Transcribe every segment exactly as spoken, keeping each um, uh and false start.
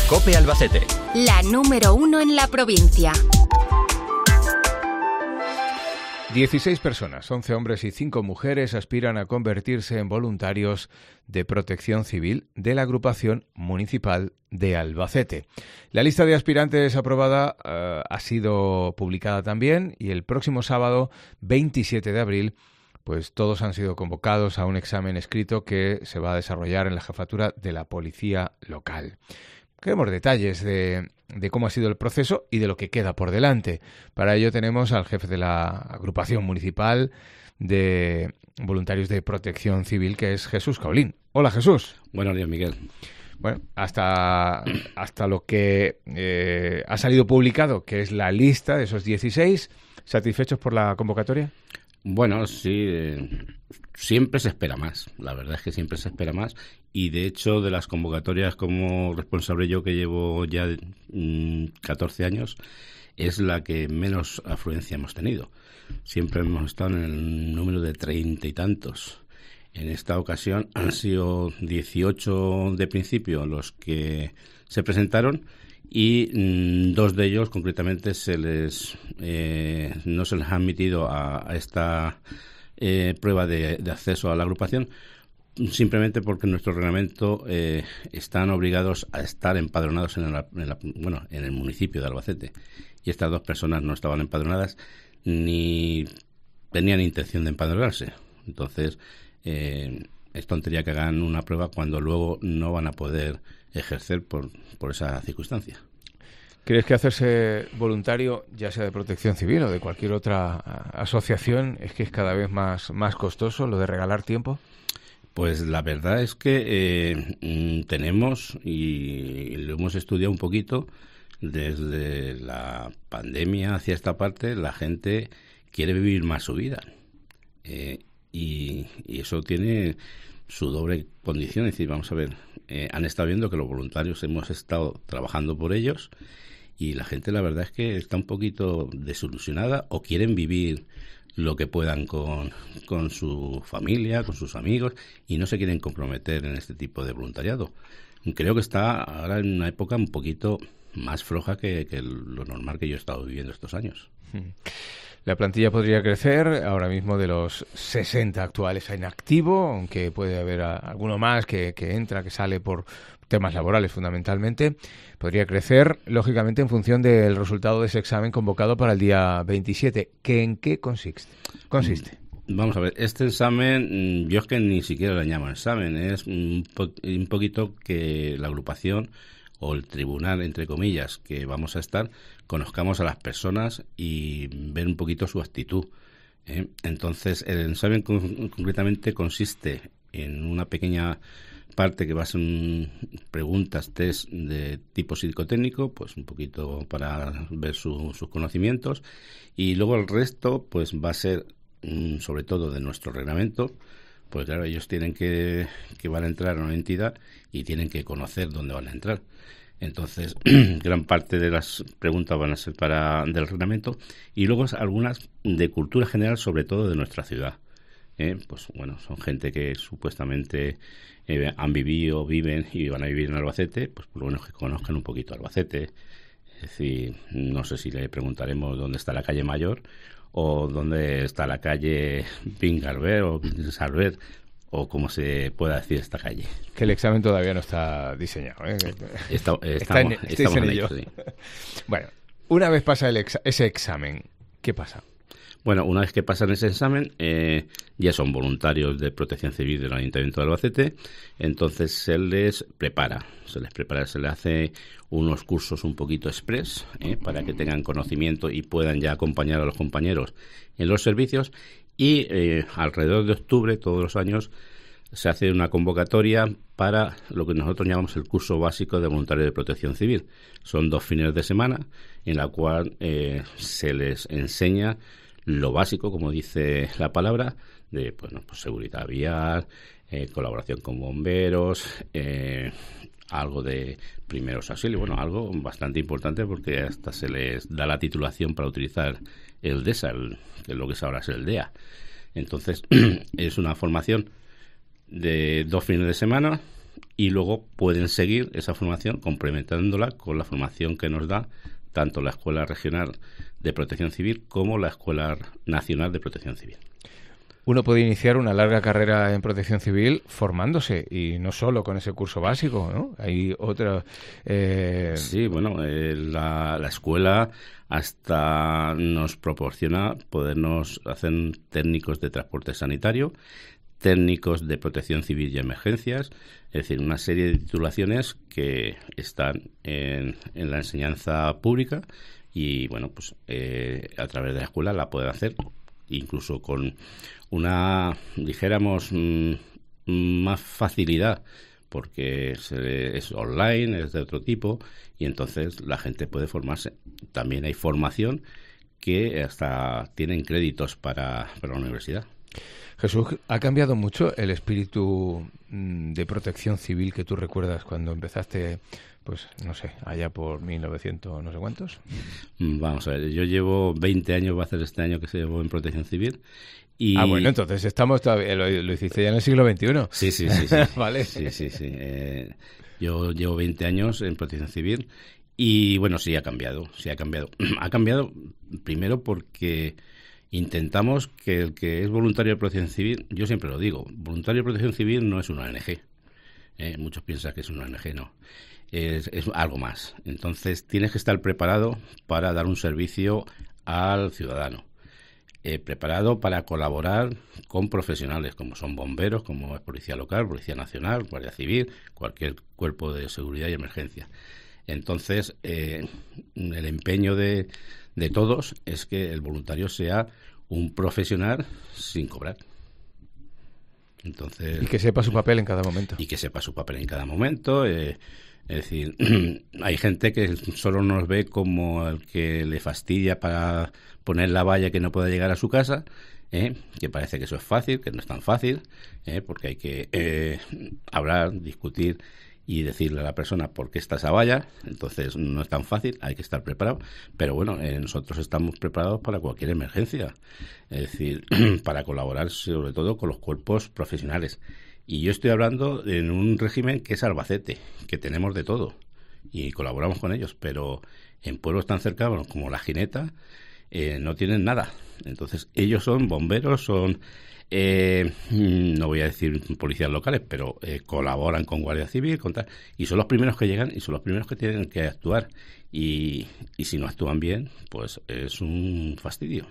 COPE Albacete. La número uno en la provincia. dieciséis personas, once hombres y cinco mujeres, aspiran a convertirse en voluntarios de protección civil de la agrupación municipal de Albacete. La lista de aspirantes aprobada uh, ha sido publicada también y el próximo sábado, veintisiete de abril, pues todos han sido convocados a un examen escrito que se va a desarrollar en la jefatura de la policía local. Queremos detalles de, de cómo ha sido el proceso y de lo que queda por delante. Para ello tenemos al jefe de la agrupación municipal de voluntarios de protección civil, que es Jesús Caulín. Hola, Jesús. Buenos días, Miguel. Bueno, hasta, hasta lo que eh, ha salido publicado, que es la lista de esos dieciséis, ¿satisfechos por la convocatoria? Bueno, sí, eh, siempre se espera más, la verdad es que siempre se espera más y de hecho de las convocatorias como responsable yo que llevo ya mmm, catorce años es la que menos afluencia hemos tenido. Siempre hemos estado en el número de treinta y tantos. En esta ocasión han sido dieciocho de principio los que se presentaron y mmm, dos de ellos concretamente se les eh, no se les ha admitido a, a esta eh, prueba de, de acceso a la agrupación simplemente porque en nuestro reglamento eh, están obligados a estar empadronados en, el, en, la, bueno, en el municipio de Albacete y estas dos personas no estaban empadronadas ni tenían intención de empadronarse. Entonces eh, es tontería que hagan una prueba cuando luego no van a poder ejercer por, por esa circunstancia. ¿Crees que hacerse voluntario, ya sea de protección civil o de cualquier otra asociación, es que es cada vez más, más costoso lo de regalar tiempo? Pues la verdad es que eh, tenemos, y lo hemos estudiado un poquito, desde la pandemia hacia esta parte, la gente quiere vivir más su vida. Eh, y, y eso tiene su doble condición, es decir, vamos a ver, eh, han estado viendo que los voluntarios hemos estado trabajando por ellos y la gente la verdad es que está un poquito desilusionada o quieren vivir lo que puedan con, con su familia, con sus amigos y no se quieren comprometer en este tipo de voluntariado. Creo que está ahora en una época un poquito más floja que, que lo normal que yo he estado viviendo estos años. La plantilla podría crecer, ahora mismo de los sesenta actuales en activo, aunque puede haber a, alguno más que, que entra, que sale por temas laborales fundamentalmente. Podría crecer, lógicamente, en función del resultado de ese examen convocado para el día veintisiete. ¿Que en qué consiste? consiste? Vamos a ver, este examen, yo es que ni siquiera le llamo examen, es un, po- un poquito que la agrupación o el tribunal, entre comillas, que vamos a estar, conozcamos a las personas y ver un poquito su actitud. ¿eh? Entonces, el examen con, concretamente consiste en una pequeña parte que va a ser un, preguntas, test de tipo psicotécnico, pues un poquito para ver su, sus conocimientos, y luego el resto pues va a ser, mm, sobre todo de nuestro reglamento. Pues claro, ellos tienen que, que van a entrar a una entidad y tienen que conocer dónde van a entrar. Entonces, gran parte de las preguntas van a ser para del reglamento y luego algunas de cultura general, sobre todo de nuestra ciudad. ¿eh? Pues bueno, son gente que supuestamente eh, han vivido, viven y van a vivir en Albacete, pues por lo menos que conozcan un poquito Albacete. Es decir, no sé si le preguntaremos dónde está la calle Mayor o dónde está la calle Pingarver o Salver, o como se pueda decir esta calle. Que el examen todavía no está diseñado. ¿eh? Está, estamos, está en, estamos en en ello. ello, sí. Bueno, una vez pasa el exa- ese examen, ¿qué pasa? Bueno, una vez que pasan ese examen, eh, ya son voluntarios de protección civil del Ayuntamiento de Albacete, entonces se les prepara, se les prepara, se les hace unos cursos un poquito express, eh, para que tengan conocimiento y puedan ya acompañar a los compañeros en los servicios, y eh, alrededor de octubre, todos los años, se hace una convocatoria para lo que nosotros llamamos el curso básico de voluntarios de protección civil. Son dos fines de semana en la cual eh, se les enseña lo básico, como dice la palabra, de bueno, pues seguridad vial, eh, colaboración con bomberos, eh, algo de primeros auxilios, bueno, algo bastante importante porque hasta se les da la titulación para utilizar el D E S A, el, que es lo que es ahora es el D E A. Entonces, es una formación de dos fines de semana y luego pueden seguir esa formación complementándola con la formación que nos da tanto la Escuela Regional de Protección Civil como la Escuela Nacional de Protección Civil. Uno puede iniciar una larga carrera en protección civil formándose y no solo con ese curso básico, ¿no? Hay otra... Eh... Sí, bueno, eh, la, la escuela hasta nos proporciona podernos hacer técnicos de transporte sanitario, técnicos de protección civil y emergencias, es decir, una serie de titulaciones que están en, en la enseñanza pública y, bueno, pues eh, a través de la escuela la pueden hacer incluso con una, dijéramos, mmm, más facilidad, porque se, es online, es de otro tipo, y entonces la gente puede formarse. También hay formación que hasta tienen créditos para, para la universidad. Jesús, ¿ha cambiado mucho el espíritu de protección civil que tú recuerdas cuando empezaste, pues no sé, allá por mil novecientos no sé cuántos? Vamos a ver, yo llevo veinte años, va a ser este año que se llevo en protección civil. Y... Ah, bueno, entonces estamos todavía, lo, lo hiciste ya en el siglo veintiuno. Sí, sí, sí. sí. Vale. Sí, sí, sí. Eh, yo llevo veinte años en protección civil y, bueno, sí ha cambiado, sí ha cambiado. Ha cambiado primero porque intentamos que el que es voluntario de protección civil, yo siempre lo digo, voluntario de protección civil no es una O N G. Eh, muchos piensan que es una O N G, no. Es, es algo más. Entonces tienes que estar preparado para dar un servicio al ciudadano. Eh, preparado para colaborar con profesionales como son bomberos, como es Policía Local, Policía Nacional, Guardia Civil, cualquier cuerpo de seguridad y emergencia. Entonces, eh, el empeño de, de todos es que el voluntario sea un profesional sin cobrar. Entonces, y que sepa su papel en cada momento. Y que sepa su papel en cada momento. Eh, es decir, hay gente que solo nos ve como el que le fastidia para poner la valla que no pueda llegar a su casa, ¿eh? Que parece que eso es fácil, que no es tan fácil, ¿eh? Porque hay que eh, hablar, discutir y decirle a la persona por qué está esa valla. Entonces no es tan fácil, hay que estar preparado. Pero bueno, eh, nosotros estamos preparados para cualquier emergencia, es decir, para colaborar sobre todo con los cuerpos profesionales. Y yo estoy hablando en un régimen que es Albacete, que tenemos de todo y colaboramos con ellos, pero en pueblos tan cercanos como La Gineta eh, no tienen nada. Entonces ellos son bomberos, son, eh, no voy a decir policías locales, pero eh, colaboran con Guardia Civil con tal, y son los primeros que llegan y son los primeros que tienen que actuar. Y, y si no actúan bien, pues es un fastidio.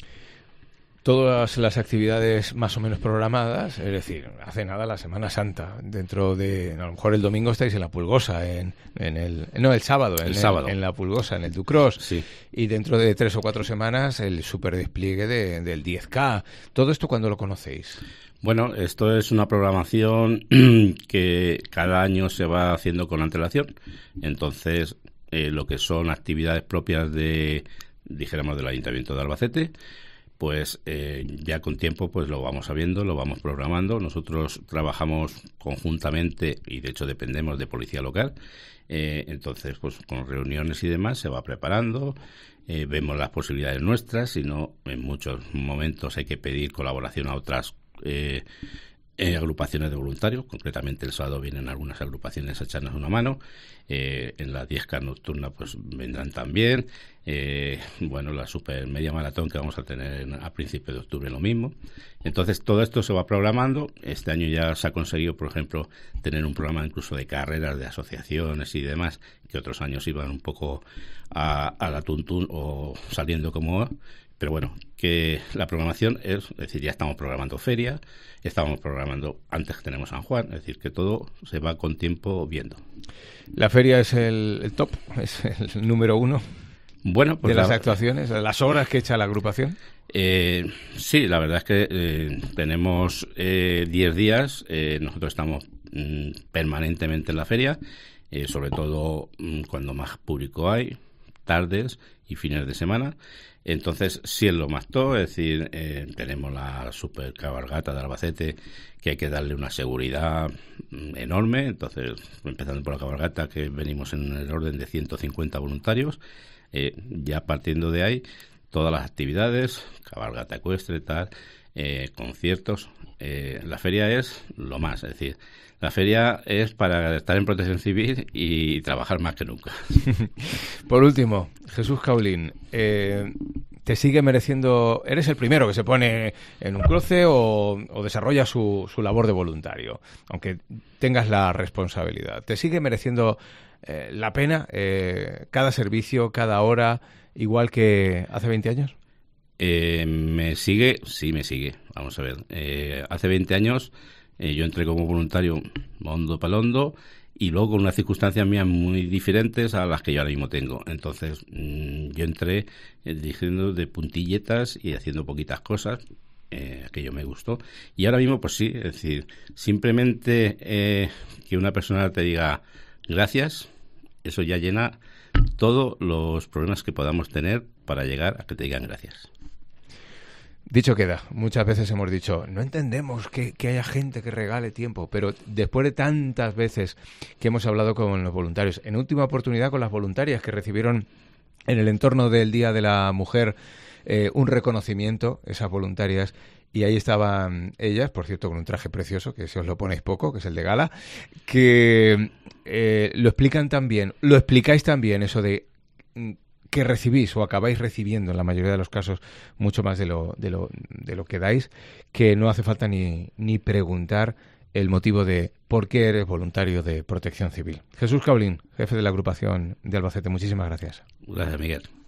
Todas las actividades más o menos programadas, es decir, hace nada la Semana Santa, dentro de, a lo mejor el domingo estáis en la Pulgosa, en, en el, no, el sábado, el en, sábado. El, en la Pulgosa, en el Ducros, sí. Y dentro de tres o cuatro semanas el superdespliegue de, del diez K. ¿Todo esto cuándo lo conocéis? Bueno, esto es una programación que cada año se va haciendo con antelación, entonces eh, lo que son actividades propias de, dijéramos, del Ayuntamiento de Albacete, pues eh, ya con tiempo pues lo vamos sabiendo, lo vamos programando. Nosotros trabajamos conjuntamente y de hecho dependemos de Policía Local, eh, entonces pues con reuniones y demás se va preparando, eh, vemos las posibilidades nuestras, si no en muchos momentos hay que pedir colaboración a otras eh, eh, agrupaciones de voluntarios. Concretamente el sábado vienen algunas agrupaciones a echarnos una mano, eh, en la diez K nocturna pues vendrán también. Eh, bueno, la super media maratón que vamos a tener a principios de octubre lo mismo. Entonces todo esto se va programando. Este año ya se ha conseguido, por ejemplo, tener un programa incluso de carreras, de asociaciones y demás, que otros años iban un poco a, a la tuntún o saliendo como... Pero bueno, que la programación es, es decir, ya estamos programando feria, estamos programando, antes que tenemos San Juan, es decir, que todo se va con tiempo viendo. ¿La feria es el, el top, es el número uno? Bueno, pues de las la, actuaciones, de las horas que echa la agrupación. Eh, sí, la verdad es que eh, tenemos eh, diez días, eh, nosotros estamos mm, permanentemente en la feria, eh, sobre todo mm, cuando más público hay, tardes y fines de semana. Entonces, sí es lo más top, es decir, eh, tenemos la super cabalgata de Albacete, que hay que darle una seguridad mm, enorme. Entonces, empezando por la cabalgata, que venimos en el orden de ciento cincuenta voluntarios, eh, ya partiendo de ahí, todas las actividades, cabalgata ecuestre, tal, eh, conciertos. Eh, la feria es lo más, es decir, La feria es para estar en protección civil y trabajar más que nunca. Por último, Jesús Caulín, eh, ¿te sigue mereciendo? ¿Eres el primero que se pone en un cruce o, o desarrolla su, su labor de voluntario, aunque tengas la responsabilidad? ¿Te sigue mereciendo eh, la pena eh, cada servicio, cada hora, igual que hace veinte años? Eh, ¿Me sigue? Sí, me sigue. Vamos a ver. Eh, hace veinte años eh, yo entré como voluntario hondo palondo y luego con unas circunstancias mías muy diferentes a las que yo ahora mismo tengo. Entonces, mmm, yo entré eh, diciendo de puntilletas y haciendo poquitas cosas. Eh, aquello me gustó. Y ahora mismo, pues sí, es decir, simplemente eh, que una persona te diga gracias, eso ya llena todos los problemas que podamos tener para llegar a que te digan gracias. Dicho queda, muchas veces hemos dicho, no entendemos que, que haya gente que regale tiempo, pero después de tantas veces que hemos hablado con los voluntarios, en última oportunidad con las voluntarias que recibieron en el entorno del Día de la Mujer eh, un reconocimiento, esas voluntarias, y ahí estaban ellas, por cierto, con un traje precioso, que si os lo ponéis poco, que es el de gala, que eh, lo explican tan bien, lo explicáis tan bien, eso de que recibís o acabáis recibiendo en la mayoría de los casos mucho más de lo, de lo, de lo que dais, que no hace falta ni, ni preguntar el motivo de por qué eres voluntario de Protección Civil. Jesús Caulín, jefe de la agrupación de Albacete, muchísimas gracias. Gracias, Miguel.